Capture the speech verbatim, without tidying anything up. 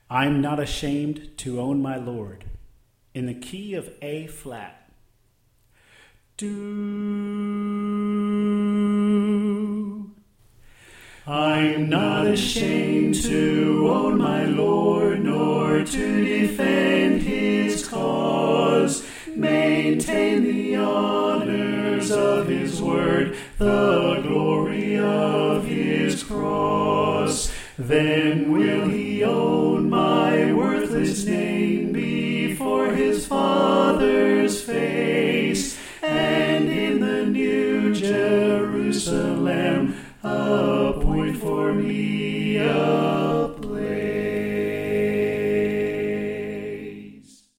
I'm not ashamed to own my Lord. In the key of A flat. Do. I'm not ashamed to own my Lord, nor to defend his cause, maintain the honors of his word, the glory of his cross. Then will he own my worthless name before his Father's face, and in the new Jerusalem appoint for me a